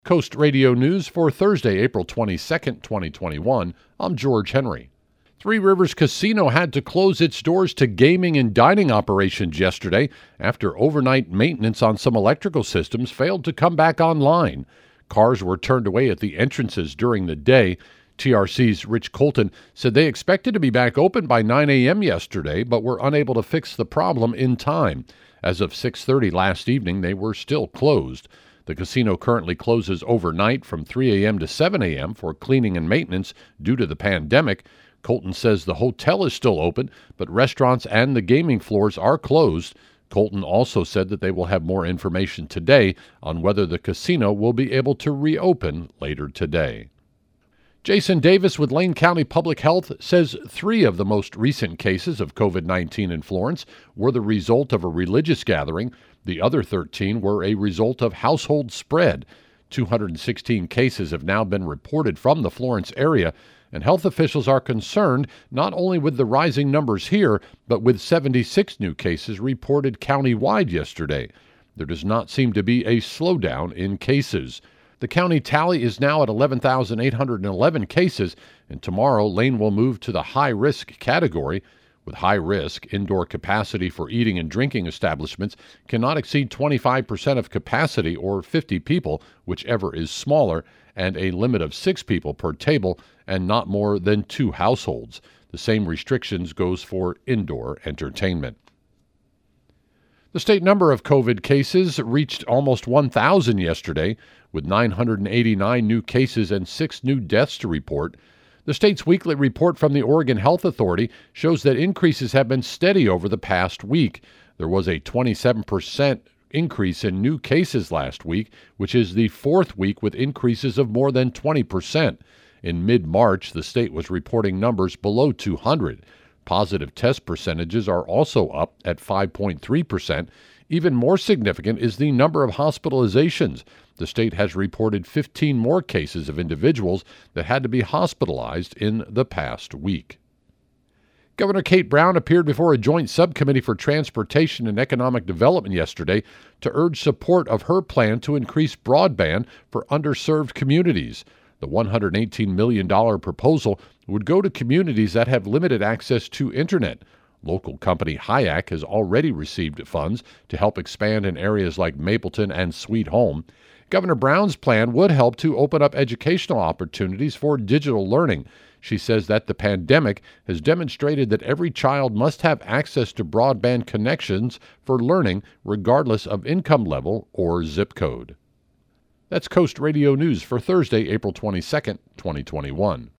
Coast Radio News for Thursday, April 22nd, 2021. I'm George Henry. Three Rivers Casino had to close its doors to gaming and dining operations yesterday after overnight maintenance on some electrical systems failed to come back online. Cars were turned away at the entrances during the day. TRC's Rich Colton said they expected to be back open by 9 a.m. yesterday, but were unable to fix the problem in time. As of 6:30 last evening, they were still closed. The casino currently closes overnight from 3 a.m. to 7 a.m. for cleaning and maintenance due to the pandemic. Colton says the hotel is still open, but restaurants and the gaming floors are closed. Colton also said that they will have more information today on whether the casino will be able to reopen later today. Jason Davis with Lane County Public Health says 3 of the most recent cases of COVID-19 in Florence were the result of a religious gathering. The other 13 were a result of household spread. 216 cases have now been reported from the Florence area, and health officials are concerned not only with the rising numbers here, but with 76 new cases reported countywide yesterday. There does not seem to be a slowdown in cases. The county tally is now at 11,811 cases, and tomorrow Lane will move to the high-risk category. With high risk, indoor capacity for eating and drinking establishments cannot exceed 25% of capacity or 50 people, whichever is smaller, and a limit of 6 people per table and not more than 2 households. The same restrictions goes for indoor entertainment. The state number of COVID cases reached almost 1,000 yesterday, with 989 new cases and 6 new deaths to report. The state's weekly report from the Oregon Health Authority shows that increases have been steady over the past week. There was a 27% increase in new cases last week, which is the 4th week with increases of more than 20%. In mid-March, the state was reporting numbers below 200. Positive test percentages are also up at 5.3%. Even more significant is the number of hospitalizations. The state has reported 15 more cases of individuals that had to be hospitalized in the past week. Governor Kate Brown appeared before a joint subcommittee for transportation and economic development yesterday to urge support of her plan to increase broadband for underserved communities. The $118 million proposal would go to communities that have limited access to internet. Local company Hayek has already received funds to help expand in areas like Mapleton and Sweet Home. Governor Brown's plan would help to open up educational opportunities for digital learning. She says that the pandemic has demonstrated that every child must have access to broadband connections for learning, regardless of income level or zip code. That's Coast Radio News for Thursday, April 22nd, 2021.